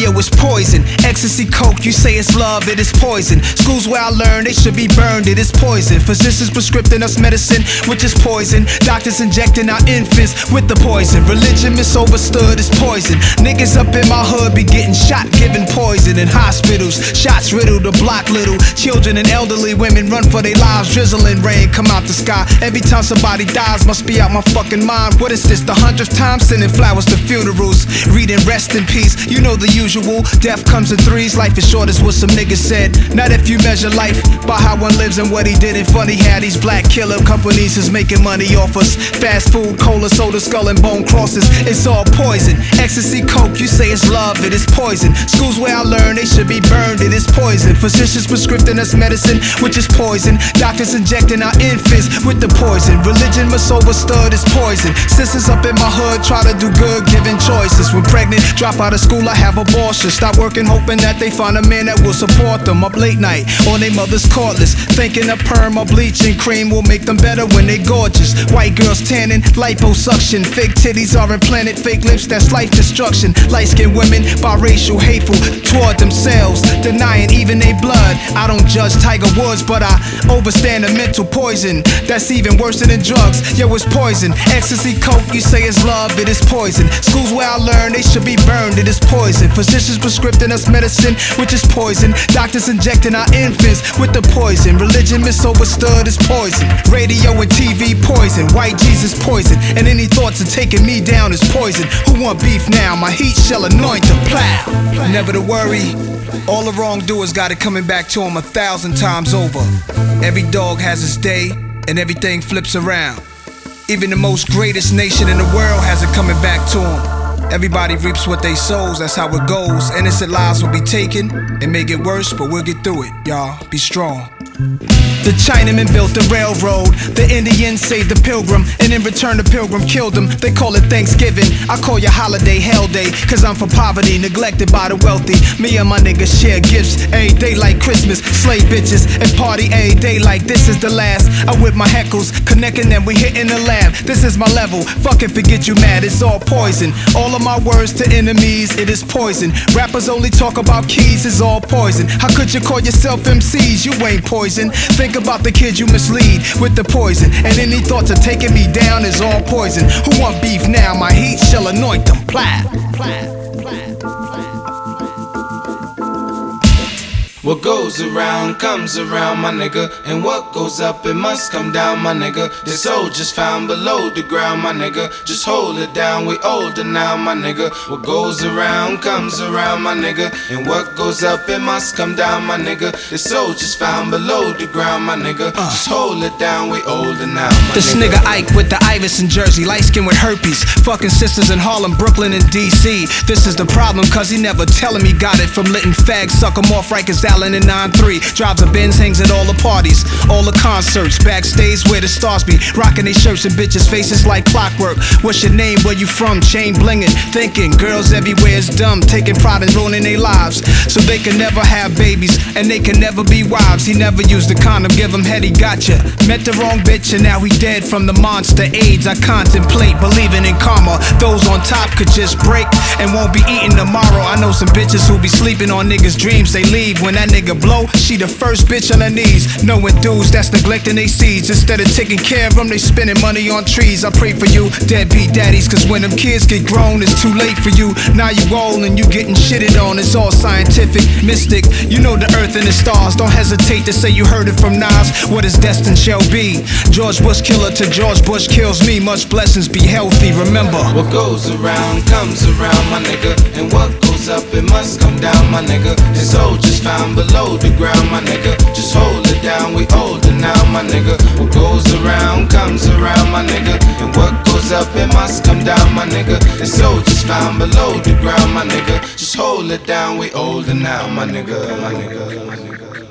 Radio is poison. Ecstasy, coke, you say it's love, it is poison. Schools where I learned they should be burned, it is poison. Physicians prescribing us medicine, which is poison. Doctors injecting our infants with the poison. Religion misunderstood is poison. Niggas up in my hood be getting shot, giving poison in hospitals. Shots riddle the block little. Children and elderly women run for their lives. Drizzling rain come out the sky. Every time somebody dies, must be out my fucking mind. What is this, the 100th time sending flowers to funerals? Reading rest in peace, you know the usual. Death comes in threes, life is short is what some niggas said. Not if you measure life by how one lives and what he did. And funny how these black killer companies is making money off us. Fast food, cola, soda, skull and bone crosses, it's all poison. Ecstasy, coke, you say it's love, it is poison. Schools where I learned they should be burned, it is poison. Physicians prescribing us medicine, which is poison. Doctors injecting our infants with the poison. Religion misunderstood is poison. Sisters up in my hood try to do good, giving choices. When pregnant, drop out of school, I have abortion. Stop working, hoping that they find a man that will support them. Up late night, on their mother's cordless, thinking a perm or bleaching cream will make them better when they gorgeous. White girls tanning, liposuction. Fake titties are implanted, fake lips, that's life destruction. Light-skinned women, biracial, hateful toward themselves, denying even their blood. I don't judge Tiger Woods, but I overstand the mental poison that's even worse than drugs. Yo, it's poison. Ecstasy, coke, you say it's love, it is poison. Schools where I learned they should be burned, it is poison. Physicians prescribing us medicine, which is poison. Doctors injecting our infants with the poison. Religion misunderstood is poison. Radio and TV poison. White Jesus poison. And any thoughts of taking me down is poison. Who want beef now? My heat shall anoint them. Plow. Never to worry. All the wrongdoers got it coming back to them 1,000 times over. Every dog has its day, and everything flips around. Even the most greatest nation in the world has it coming back to them. Everybody reaps what they sows, that's how it goes. Innocent lives will be taken and may get worse, but we'll get through it, y'all. Be strong. The Chinaman built the railroad, the Indians saved the pilgrim, and in return the pilgrim killed him. They call it Thanksgiving, I call your holiday Hell Day, cause I'm for poverty, neglected by the wealthy. Me and my niggas share gifts, every day like Christmas, slay bitches, and party every day like this is the last. I whip my heckles, connecting them, we hitting the lab. This is my level, fucking forget you mad, it's all poison. All of my words to enemies, it is poison. Rappers only talk about keys, it's all poison. How could you call yourself MCs, you ain't poison. Think about the kids you mislead with the poison. And any thoughts of taking me down is all poison. Who want beef now? My heat shall anoint them. Plow. What goes around comes around, my nigga. And what goes up, it must come down, my nigga. The soul just found below the ground, my nigga. Just hold it down, we older now, my nigga. What goes around comes around, my nigga. And what goes up, it must come down, my nigga. The soul just found below the ground, my nigga. Just hold it down, we older now, my this nigga. This nigga Ike with the Iverson jersey, light skin with herpes. Fucking sisters in Harlem, Brooklyn, and DC. This is the problem, cause he never telling me got it from lit and fags. Suck him off right cause Allen in 9-3. Drives a Benz, hangs at all the parties, all the concerts. Backstage where the stars be, rocking they shirts and bitches' faces like clockwork. What's your name, where you from? Chain blingin', thinking girls everywhere is dumb, taking pride in ruining their lives, so they can never have babies, and they can never be wives. He never used a condom, give him head, he gotcha. Met the wrong bitch and now he dead from the monster AIDS. I contemplate, believing in karma. Those on top could just break and won't be eating tomorrow. I know some bitches who be sleeping on niggas' dreams. They leave when that nigga blow, she the first bitch on her knees. Knowing dudes that's neglecting they seeds. Instead of taking care of them, they spending money on trees. I pray for you, deadbeat daddies, cause when them kids get grown, it's too late for you. Now you old and you getting shitted on. It's all scientific, mystic. You know the earth and the stars. Don't hesitate to say you heard it from Nas. What is destined shall be. George Bush killer to George Bush kills me. Much blessings, be healthy, remember. What goes around comes around, my nigga. And what goes up, it must come down, my nigga. And so just found below the ground, my nigga. Just hold it down, we older now, my nigga. What goes around comes around, my nigga. And what goes up, it must come down, my nigga. And so just found below the ground, my nigga. Just hold it down, we older now, my nigga, my nigga, my nigga.